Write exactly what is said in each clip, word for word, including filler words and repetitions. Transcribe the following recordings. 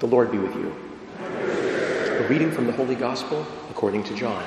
The Lord be with you. A reading from the Holy Gospel according to John.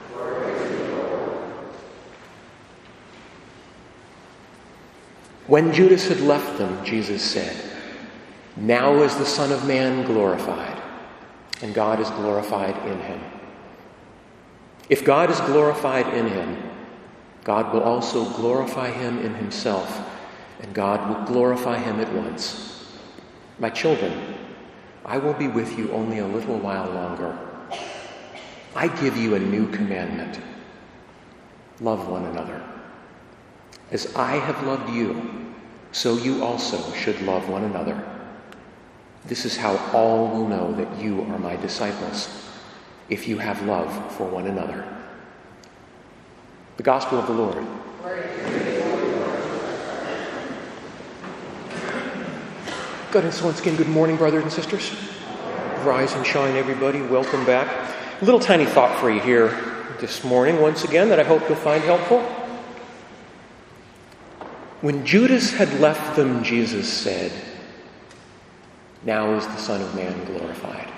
When Judas had left them, Jesus said, "Now is the Son of Man glorified, and God is glorified in him. If God is glorified in him, God will also glorify him in himself, and God will glorify him at once. My children, I will be with you only a little while longer. I give you a new commandment. Love one another. As I have loved you, so you also should love one another. This is how all will know that you are my disciples, if you have love for one another." The Gospel of the Lord. Good, and so once again, good morning, brothers and sisters. Rise and shine, everybody. Welcome back. A little tiny thought for you here this morning, once again, that I hope you'll find helpful. When Judas had left them, Jesus said, "Now is the Son of Man glorified."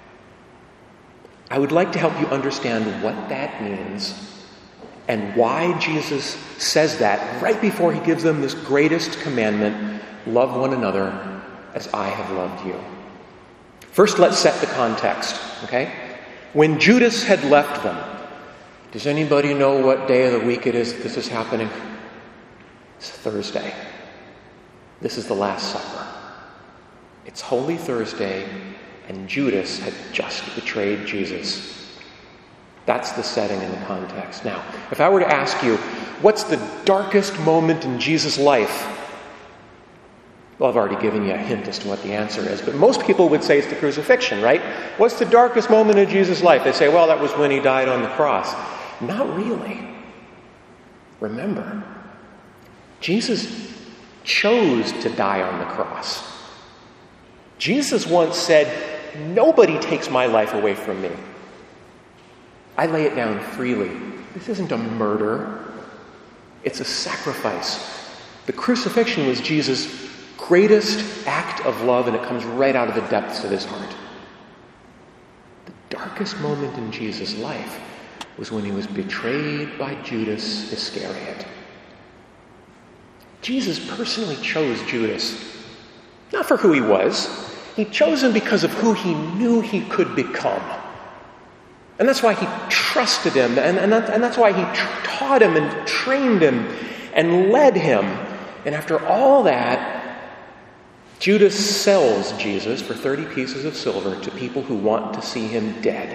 I would like to help you understand what that means and why Jesus says that right before he gives them this greatest commandment, love one another as I have loved you. First, let's set the context, okay? When Judas had left them, does anybody know what day of the week it is that this is happening? It's Thursday. This is the Last Supper. It's Holy Thursday, and Judas had just betrayed Jesus. That's the setting and the context. Now, if I were to ask you, what's the darkest moment in Jesus' life? Well, I've already given you a hint as to what the answer is, but most people would say it's the crucifixion, right? What's the darkest moment in Jesus' life? They say, well, that was when he died on the cross. Not really. Remember, Jesus chose to die on the cross. Jesus once said, "Nobody takes my life away from me. I lay it down freely." This isn't a murder. It's a sacrifice. The crucifixion was Jesus' greatest act of love, and it comes right out of the depths of his heart. The darkest moment in Jesus' life was when he was betrayed by Judas Iscariot. Jesus personally chose Judas, not for who he was. He chose him because of who he knew he could become. And that's why he trusted him, and, and, that, and that's why he tr- taught him and trained him and led him. And after all that, Judas sells Jesus for thirty pieces of silver to people who want to see him dead.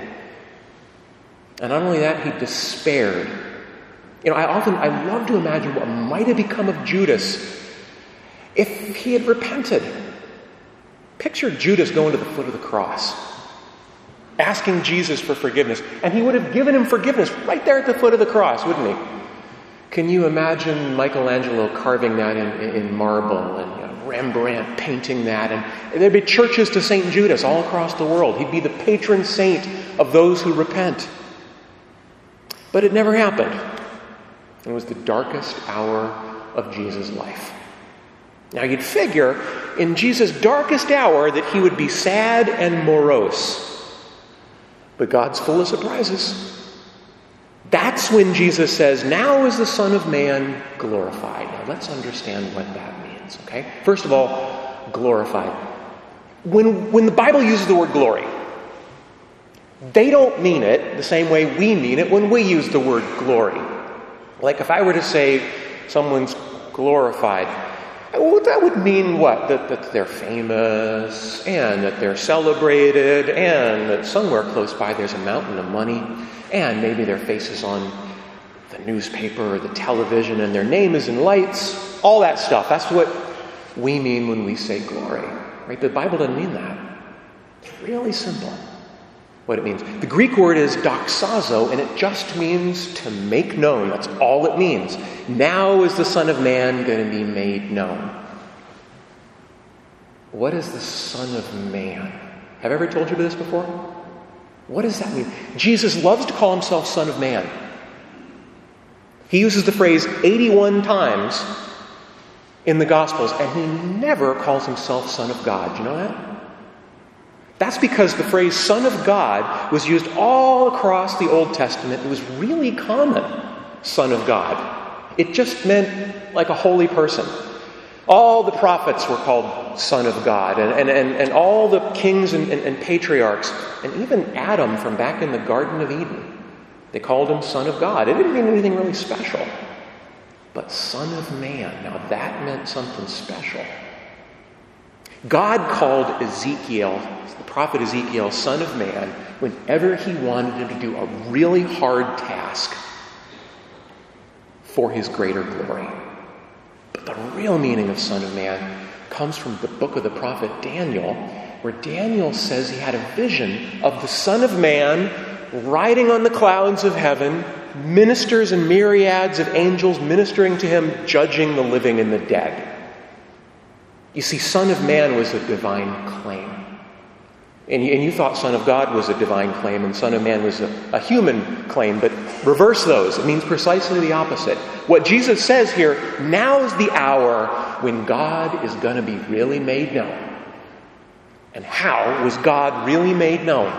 And not only that, he despaired. You know, I often, I love to imagine what might have become of Judas if he had repented. Picture Judas going to the foot of the cross, asking Jesus for forgiveness, and he would have given him forgiveness right there at the foot of the cross, wouldn't he? Can you imagine Michelangelo carving that in, in marble, and you know, Rembrandt painting that, and there'd be churches to Saint Judas all across the world. He'd be the patron saint of those who repent. But it never happened. It was the darkest hour of Jesus' life. Now you'd figure in Jesus' darkest hour that he would be sad and morose. But God's full of surprises. That's when Jesus says, "Now is the Son of Man glorified." Now let's understand what that means, okay? First of all, glorified. When, when the Bible uses the word glory, they don't mean it the same way we mean it when we use the word glory. Like if I were to say someone's glorified, well, that would mean what? That, that they're famous, and that they're celebrated, and that somewhere close by there's a mountain of money, and maybe their face is on the newspaper or the television, and their name is in lights, all that stuff. That's what we mean when we say glory, right? The Bible doesn't mean that. It's really simple what it means. The Greek word is doxazo, and it just means to make known. That's all it means. Now is the Son of Man going to be made known. What is the Son of Man? Have I ever told you this before? What does that mean? Jesus loves to call himself Son of Man. He uses the phrase eighty-one times in the Gospels, and he never calls himself Son of God. Do you know that? That's because the phrase Son of God was used all across the Old Testament. It was really common, Son of God. It just meant like a holy person. All the prophets were called Son of God, and, and, and, and all the kings and, and, and patriarchs, and even Adam from back in the Garden of Eden, they called him Son of God. It didn't mean anything really special. But Son of Man, now that meant something special. God called Ezekiel, the prophet Ezekiel, Son of Man, whenever he wanted him to do a really hard task for his greater glory. But the real meaning of Son of Man comes from the book of the prophet Daniel, where Daniel says he had a vision of the Son of Man riding on the clouds of heaven, ministers and myriads of angels ministering to him, judging the living and the dead. You see, Son of Man was a divine claim. And you, and you thought Son of God was a divine claim and Son of Man was a, a human claim, but reverse those. It means precisely the opposite. What Jesus says here, now is the hour when God is going to be really made known. And how was God really made known?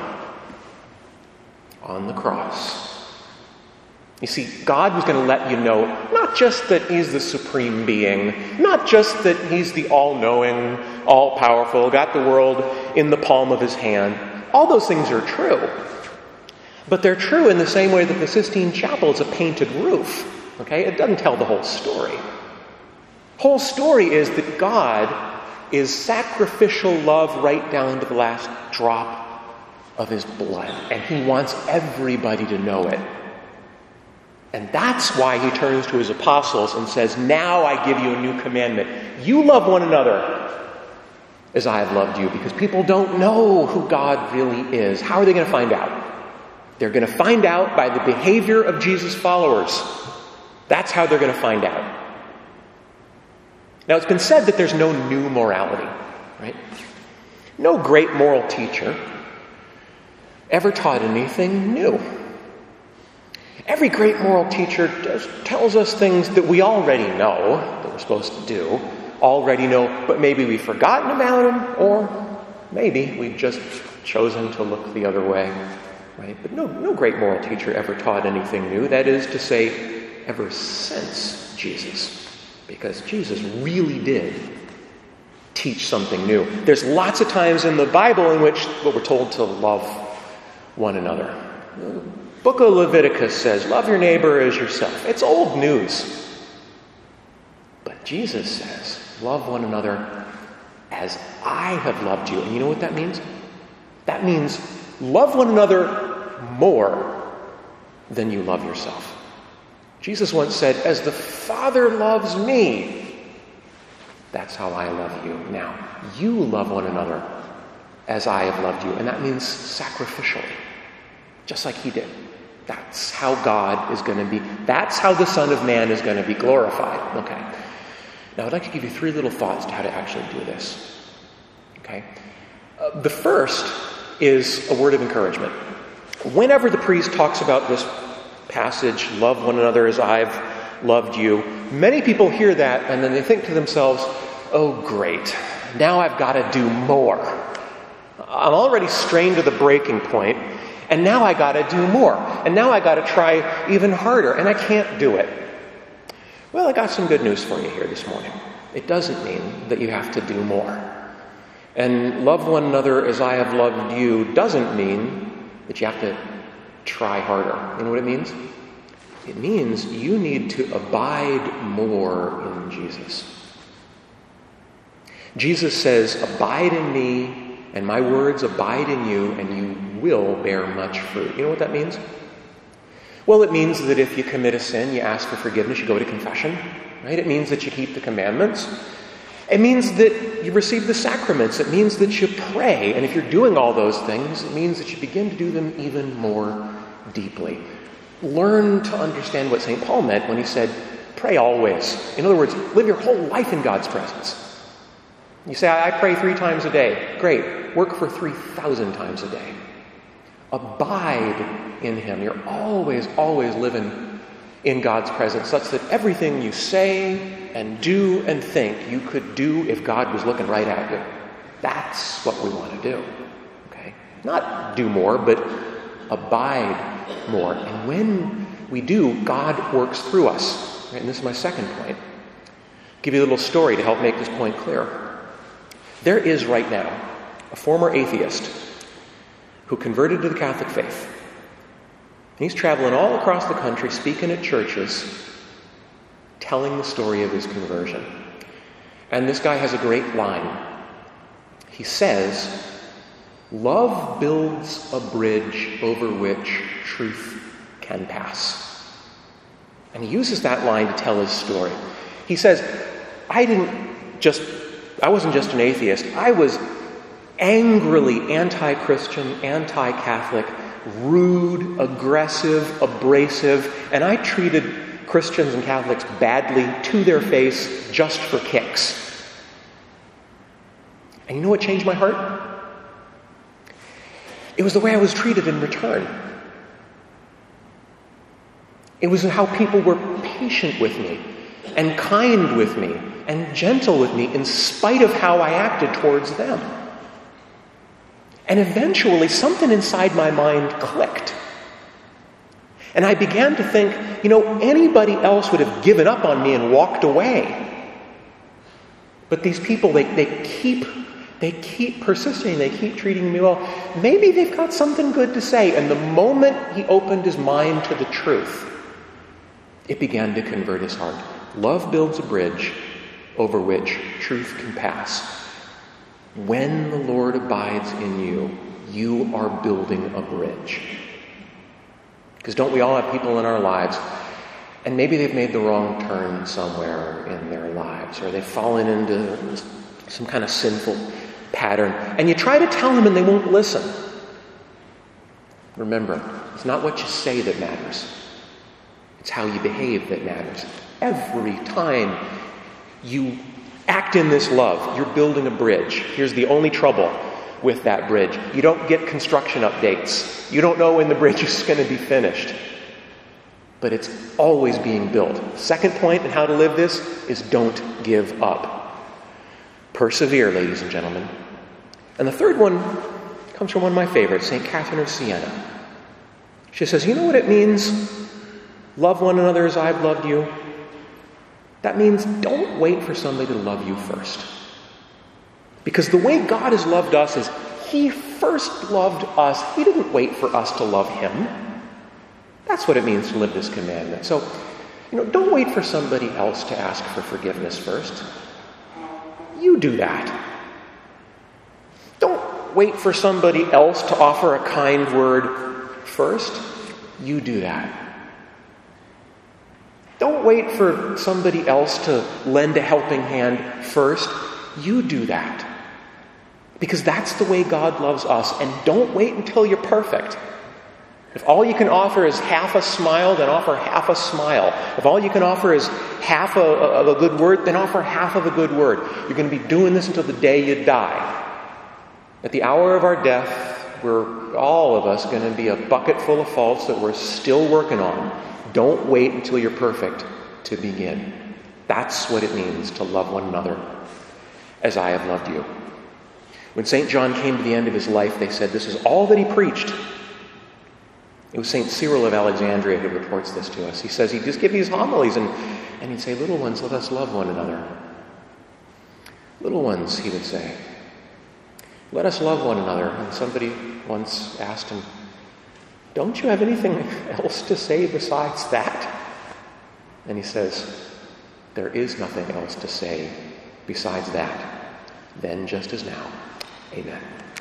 On the cross. You see, God was going to let you know not just that he's the supreme being, not just that he's the all-knowing, all-powerful, got the world in the palm of his hand. All those things are true. But they're true in the same way that the Sistine Chapel is a painted roof. Okay? It doesn't tell the whole story. Whole story is that God is sacrificial love right down to the last drop of his blood. And he wants everybody to know it. And that's why he turns to his apostles and says, now I give you a new commandment. You love one another as I have loved you. Because people don't know who God really is. How are they going to find out? They're going to find out by the behavior of Jesus' followers. That's how they're going to find out. Now, it's been said that there's no new morality, right? No great moral teacher ever taught anything new. Every great moral teacher does, tells us things that we already know, that we're supposed to do, already know, but maybe we've forgotten about them, or maybe we've just chosen to look the other way, right? But no, no great moral teacher ever taught anything new. That is to say, ever since Jesus, because Jesus really did teach something new. There's lots of times in the Bible in which what we're told to love one another. Book of Leviticus says, love your neighbor as yourself. It's old news. But Jesus says, love one another as I have loved you. And you know what that means? That means love one another more than you love yourself. Jesus once said, as the Father loves me, that's how I love you. Now, you love one another as I have loved you. And that means sacrificially, just like he did. That's how God is going to be. That's how the Son of Man is going to be glorified. Okay. Now, I'd like to give you three little thoughts to how to actually do this. Okay. Uh, the first is a word of encouragement. Whenever the priest talks about this passage, love one another as I've loved you, many people hear that and then they think to themselves, oh, great. Now I've got to do more. I'm already strained to the breaking point. And now I got to do more. And now I got to try even harder. And I can't do it. Well, I got some good news for you here this morning. It doesn't mean that you have to do more. And love one another as I have loved you doesn't mean that you have to try harder. You know what it means? It means you need to abide more in Jesus. Jesus says, abide in me, and my words abide in you, and you will bear much fruit. You know what that means? Well, it means that if you commit a sin, you ask for forgiveness, you go to confession, right? It means that you keep the commandments. It means that you receive the sacraments. It means that you pray. And if you're doing all those things, it means that you begin to do them even more deeply. Learn to understand what Saint Paul meant when he said, pray always. In other words, live your whole life in God's presence. You say, I pray three times a day. Great. Work for three thousand times a day. Abide in him. You're always, always living in God's presence, such that everything you say and do and think you could do if God was looking right at you. That's what we want to do. Okay? Not do more, but abide more. And when we do, God works through us. Right? And this is my second point. I'll give you a little story to help make this point clear. There is right now a former atheist who converted to the Catholic faith. And he's traveling all across the country, speaking at churches, telling the story of his conversion. And this guy has a great line. He says, "Love builds a bridge over which truth can pass." And he uses that line to tell his story. He says, I didn't just, I wasn't just an atheist. I was angrily anti-Christian, anti-Catholic, rude, aggressive, abrasive, and I treated Christians and Catholics badly to their face just for kicks. And you know what changed my heart? It was the way I was treated in return. It was how people were patient with me and kind with me and gentle with me in spite of how I acted towards them. And eventually something inside my mind clicked. And I began to think, you know, anybody else would have given up on me and walked away. But these people, they, they keep they keep persisting, they keep treating me well. Maybe they've got something good to say. And the moment he opened his mind to the truth, it began to convert his heart. Love builds a bridge over which truth can pass. When the Lord abides in you, you are building a bridge. Because don't we all have people in our lives, and maybe they've made the wrong turn somewhere in their lives, or they've fallen into some kind of sinful pattern, and you try to tell them and they won't listen. Remember, it's not what you say that matters. It's how you behave that matters. Every time you act in this love, you're building a bridge. Here's the only trouble with that bridge. You don't get construction updates. You don't know when the bridge is going to be finished. But it's always being built. Second point in how to live this is don't give up. Persevere, ladies and gentlemen. And the third one comes from one of my favorites, Saint Catherine of Siena. She says, you know what it means? Love one another as I've loved you. That means don't wait for somebody to love you first. Because the way God has loved us is He first loved us. He didn't wait for us to love Him. That's what it means to live this commandment. So, you know, don't wait for somebody else to ask for forgiveness first. You do that. Don't wait for somebody else to offer a kind word first. You do that. Don't wait for somebody else to lend a helping hand first. You do that. Because that's the way God loves us. And don't wait until you're perfect. If all you can offer is half a smile, then offer half a smile. If all you can offer is half a, of a good word, then offer half of a good word. You're going to be doing this until the day you die. At the hour of our death, we're all of us going to be a bucket full of faults that we're still working on. Don't wait until you're perfect to begin. That's what it means to love one another as I have loved you. When Saint John came to the end of his life, they said this is all that he preached. It was Saint Cyril of Alexandria who reports this to us. He says he'd just give these homilies and, and he'd say, little ones, let us love one another. Little ones, he would say, let us love one another. And somebody once asked him, don't you have anything else to say besides that? And he says, there is nothing else to say besides that. Then just as now. Amen.